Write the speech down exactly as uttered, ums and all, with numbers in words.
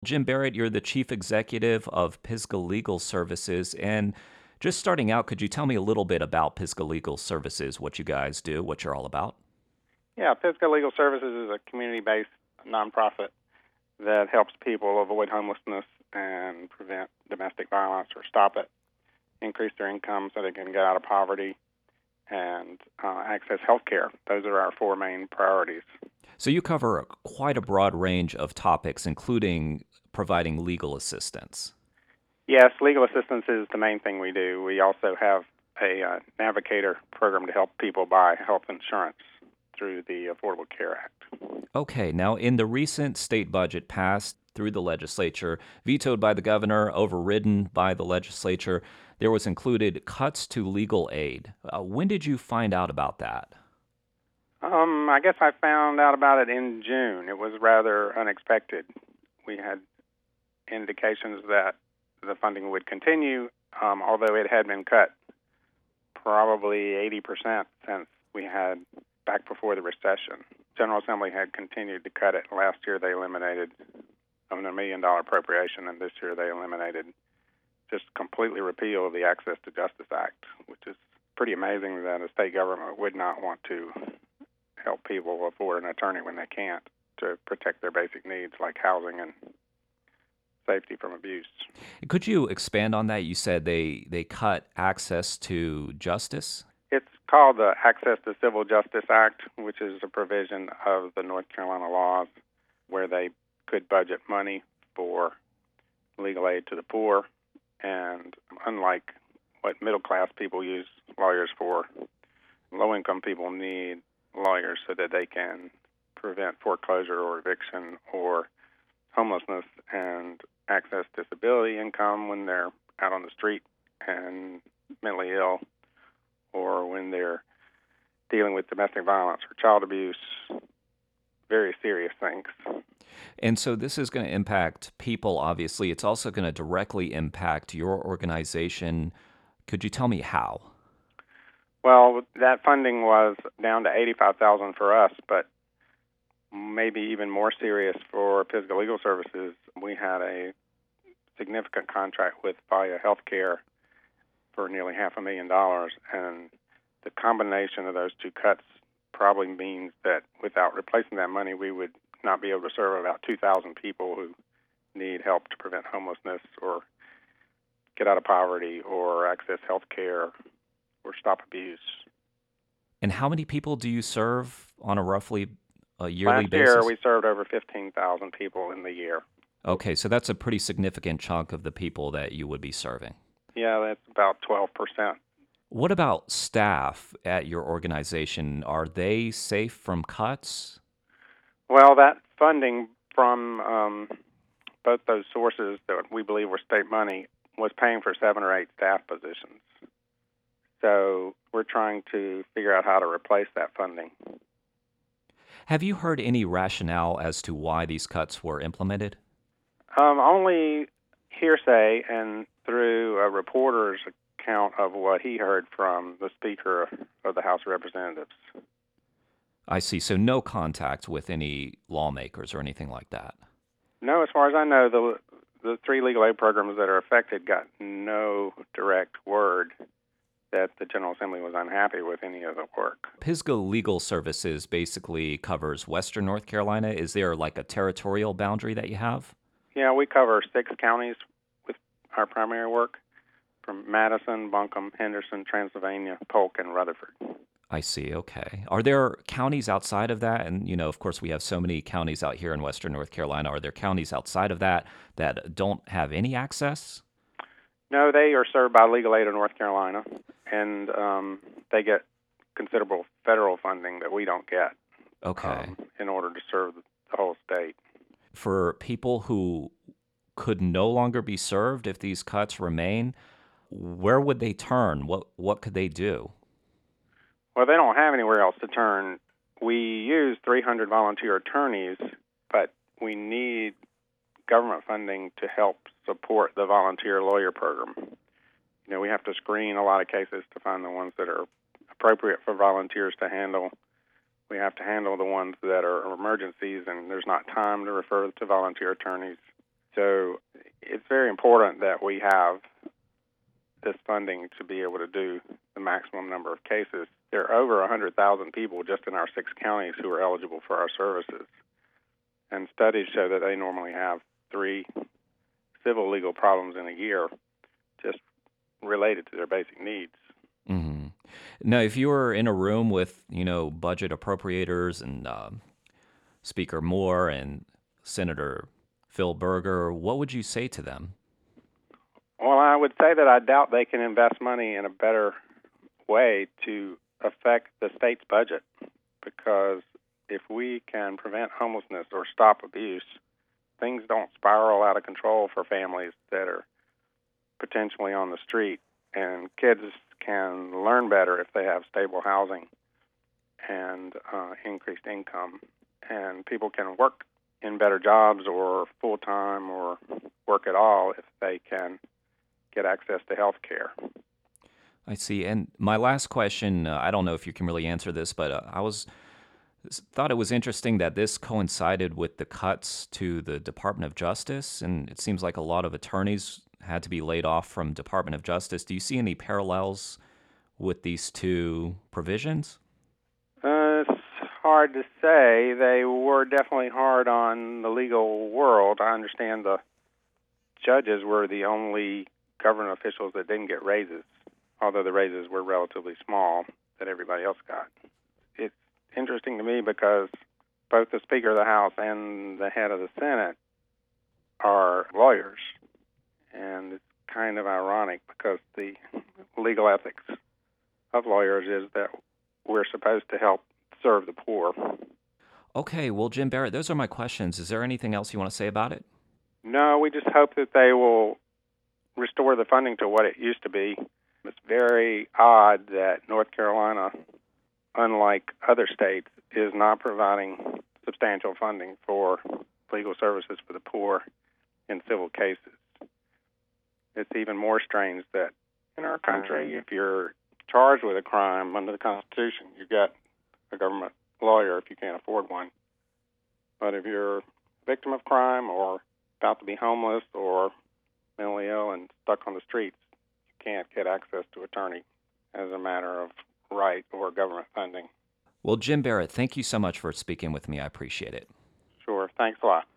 Jim Barrett, you're the chief executive of Pisgah Legal Services. And just starting out, could you tell me a little bit about Pisgah Legal Services, what you guys do, what you're all about? Yeah, Pisgah Legal Services is a community-based nonprofit that helps people avoid homelessness and prevent domestic violence or stop it, increase their income so they can get out of poverty, and uh, access health care. Those are our four main priorities. So you cover quite a broad range of topics, including providing legal assistance. Yes, legal assistance is the main thing we do. We also have a uh, Navigator program to help people buy health insurance through the Affordable Care Act. Okay, now in the recent state budget passed through the legislature, vetoed by the governor, overridden by the legislature, there was included cuts to legal aid. Uh, when did you find out about that? Um, I guess I found out about it in June. It was rather unexpected. We had indications that the funding would continue, um, although it had been cut probably eighty percent since we had back before the recession. General Assembly had continued to cut it. Last year they eliminated a million dollar appropriation, and this year they eliminated, just completely repealed the Access to Justice Act, which is pretty amazing that a state government would not want to help people afford an attorney when they can't to protect their basic needs like housing and safety from abuse. Could you expand on that? You said they, they cut access to justice? It's called the Access to Civil Justice Act, which is a provision of the North Carolina laws where they could budget money for legal aid to the poor. And unlike what middle-class people use lawyers for, low-income people need lawyers so that they can prevent foreclosure or eviction or homelessness and access disability income when they're out on the street and mentally ill, or when they're dealing with domestic violence or child abuse, very serious things. And so this is going to impact people, obviously. It's also going to directly impact your organization. Could you tell me how? Well, that funding was down to eighty-five thousand dollars for us, but maybe even more serious for Pisgah Legal Services. We had a significant contract with Via Healthcare for nearly half a million dollars, and the combination of those two cuts probably means that without replacing that money, we would not be able to serve about two thousand people who need help to prevent homelessness or get out of poverty or access health care or stop abuse. And how many people do you serve on a roughly a yearly Last basis? year, we served over fifteen thousand people in the year. Okay, so that's a pretty significant chunk of the people that you would be serving. Yeah, that's about twelve percent. What about staff at your organization? Are they safe from cuts? Well, that funding from um, both those sources that we believe were state money was paying for seven or eight staff positions. So we're trying to figure out how to replace that funding. Have you heard any rationale as to why these cuts were implemented? Um, only hearsay and through a reporter's account of what he heard from the Speaker of the House of Representatives. I see. So no contact with any lawmakers or anything like that? No, as far as I know, the the three legal aid programs that are affected got no direct word that the General Assembly was unhappy with any of the work. Pisgah Legal Services basically covers Western North Carolina. Is there like a territorial boundary that you have? Yeah, we cover six counties with our primary work, from Madison, Buncombe, Henderson, Transylvania, Polk, and Rutherford. I see. Okay. Are there counties outside of that? And, you know, of course, we have so many counties out here in Western North Carolina. Are there counties outside of that that don't have any access? No, they are served by Legal Aid of North Carolina, and um, they get considerable federal funding that we don't get. Okay. Um, in order to serve the whole state. For people who could no longer be served if these cuts remain, where would they turn? What what could they do? Well, they don't have anywhere else to turn. We use three hundred volunteer attorneys, but we need government funding to help support the volunteer lawyer program. You know, we have to screen a lot of cases to find the ones that are appropriate for volunteers to handle. We have to handle the ones that are emergencies, and there's not time to refer to volunteer attorneys. So important that we have this funding to be able to do the maximum number of cases. There are over one hundred thousand people just in our six counties who are eligible for our services. And studies show that they normally have three civil legal problems in a year just related to their basic needs. Mm-hmm. Now, if you were in a room with, you know, budget appropriators and uh, Speaker Moore and Senator Phil Berger, what would you say to them? Well, I would say that I doubt they can invest money in a better way to affect the state's budget, because if we can prevent homelessness or stop abuse, things don't spiral out of control for families that are potentially on the street, and kids can learn better if they have stable housing and uh, increased income, and people can work in better jobs or full-time or work at all if they can get access to health care. I see. And my last question, uh, I don't know if you can really answer this, but uh, I was thought it was interesting that this coincided with the cuts to the Department of Justice, and it seems like a lot of attorneys had to be laid off from Department of Justice. Do you see any parallels with these two provisions? Uh, it's hard to say. They were definitely hard on the legal world. I understand the judges were the only government officials that didn't get raises, although the raises were relatively small that everybody else got. It's interesting to me because both the Speaker of the House and the head of the Senate are lawyers, and it's kind of ironic because the legal ethics of lawyers is that we're supposed to help serve the poor. Okay, well, Jim Barrett, those are my questions. Is there anything else you want to say about it? No, we just hope that they will restore the funding to what it used to be. It's very odd that North Carolina, unlike other states, is not providing substantial funding for legal services for the poor in civil cases. It's even more strange that in our country, if you're charged with a crime under the Constitution, you get a government lawyer if you can't afford one. But if you're a victim of crime or about to be homeless or mentally ill and stuck on the streets, you can't get access to an attorney as a matter of right or government funding. Well, Jim Barrett, thank you so much for speaking with me. I appreciate it. Sure. Thanks a lot.